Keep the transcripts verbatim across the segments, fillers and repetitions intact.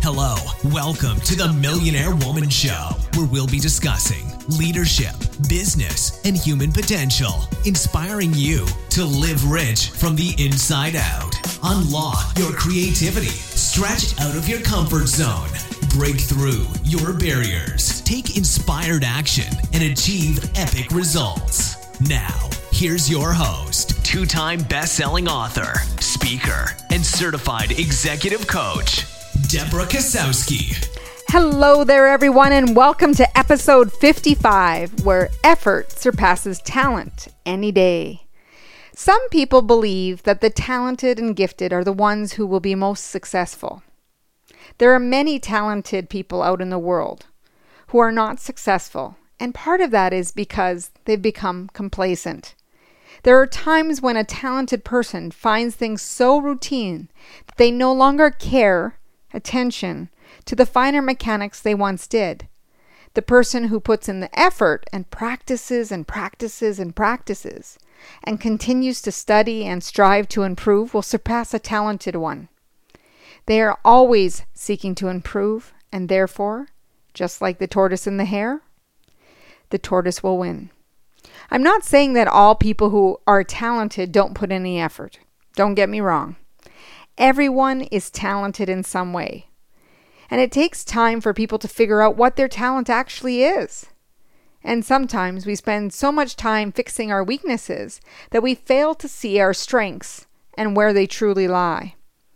Hello, welcome to the Millionaire Woman Show, where we'll be discussing leadership, business, and human potential, inspiring you to live rich from the inside out. Unlock your creativity, stretch out of your comfort zone, break through your barriers, take inspired action, and achieve epic results. Now, here's your host, two-time best-selling author, speaker, and certified executive coach, Deborah Kasowski. Hello there, everyone, and welcome to episode fifty-five, where effort surpasses talent any day. Some people believe that the talented and gifted are the ones who will be most successful. There are many talented people out in the world who are not successful, and part of that is because they've become complacent. There are times when a talented person finds things so routine that they no longer care attention to the finer mechanics they once did. The person who puts in the effort and practices and practices and practices and continues to study and strive to improve will surpass a talented one. They are always seeking to improve, and therefore, just like the tortoise and the hare, the tortoise will win. I'm not saying that all people who are talented don't put any effort. Don't get me wrong. Everyone is talented in some way. And it takes time for people to figure out what their talent actually is. And sometimes we spend so much time fixing our weaknesses that we fail to see our strengths and where they truly lie.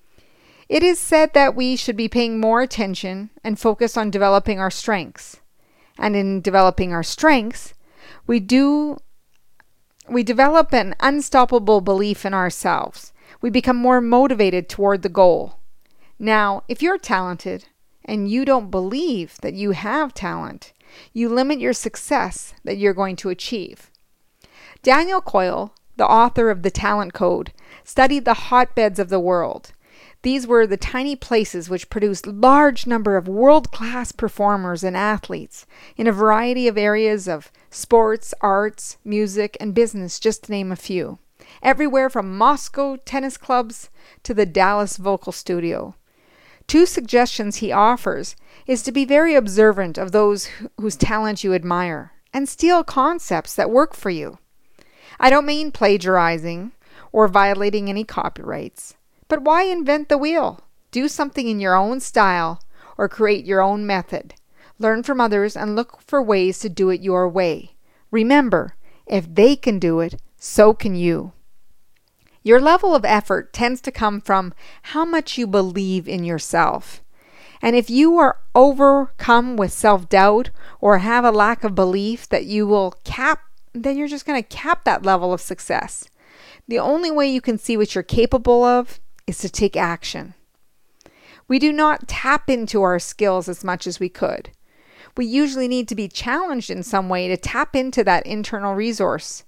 It is said that we should be paying more attention and focus on developing our strengths. And in developing our strengths, we do we develop an unstoppable belief in ourselves. We become more motivated toward the goal. Now, if you're talented and you don't believe that you have talent, you limit your success that you're going to achieve. Daniel Coyle, the author of The Talent Code, studied the hotbeds of the world. These were the tiny places which produced large number of world-class performers and athletes in a variety of areas of sports, arts, music, and business, just to name a few. Everywhere from Moscow tennis clubs to the Dallas vocal studio. Two suggestions he offers is to be very observant of those whose talent you admire and steal concepts that work for you. I don't mean plagiarizing or violating any copyrights, but why invent the wheel? Do something in your own style or create your own method. Learn from others and look for ways to do it your way. Remember, if they can do it, so can you. Your level of effort tends to come from how much you believe in yourself. And if you are overcome with self-doubt or have a lack of belief that you will cap, then you're just going to cap that level of success. The only way you can see what you're capable of is to take action. We do not tap into our skills as much as we could. We usually need to be challenged in some way to tap into that internal resource.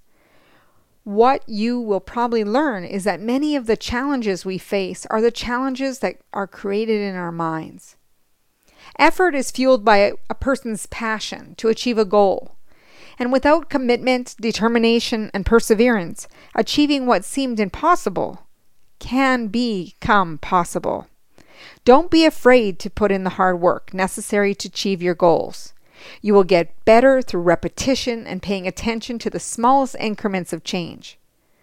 What you will probably learn is that many of the challenges we face are the challenges that are created in our minds. Effort is fueled by a person's passion to achieve a goal. And without commitment, determination, and perseverance, achieving what seemed impossible can become possible. Don't be afraid to put in the hard work necessary to achieve your goals. You will get better through repetition and paying attention to the smallest increments of change.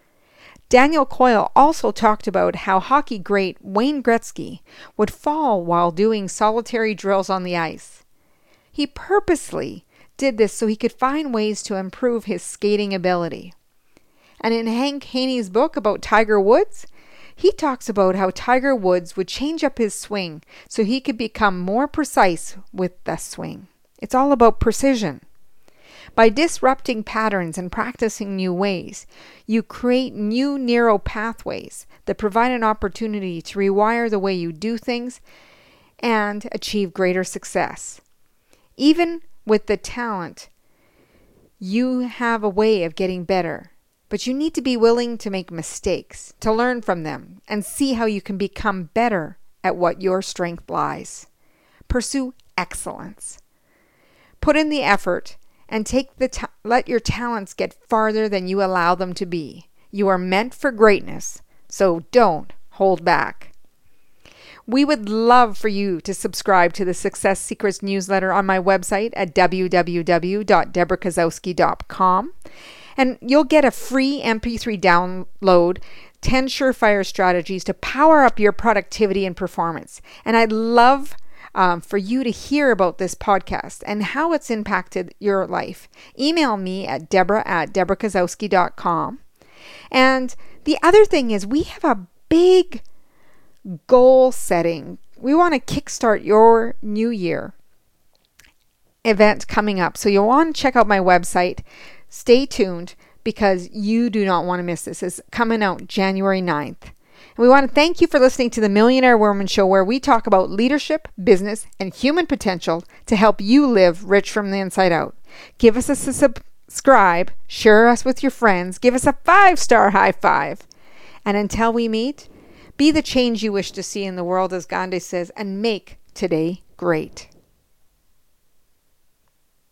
Daniel Coyle also talked about how hockey great Wayne Gretzky would fall while doing solitary drills on the ice. He purposely did this so he could find ways to improve his skating ability. And in Hank Haney's book about Tiger Woods, he talks about how Tiger Woods would change up his swing so he could become more precise with the swing. It's all about precision. By disrupting patterns and practicing new ways, you create new neural pathways that provide an opportunity to rewire the way you do things and achieve greater success. Even with the talent, you have a way of getting better, but you need to be willing to make mistakes, to learn from them, and see how you can become better at what your strength lies. Pursue excellence. Put in the effort and take the t- let your talents get farther than you allow them to be. You are meant for greatness, so don't hold back. We would love for you to subscribe to the Success Secrets newsletter on my website at w w w dot deborah kozowski dot com. And you'll get a free M P three download, ten surefire strategies to power up your productivity and performance. And I'd love um, for you to hear about this podcast and how it's impacted your life. Email me at deborah at deborah kozowski dot com. And the other thing is, we have a big goal setting. We want to kickstart your new year event coming up. So you'll want to check out my website. Stay tuned because you do not want to miss this. It's coming out January ninth. And we want to thank you for listening to the Millionaire Woman Show, where we talk about leadership, business, and human potential to help you live rich from the inside out. Give us a subscribe, share us with your friends, give us a five-star high five. And until we meet, be the change you wish to see in the world, as Gandhi says, and make today great.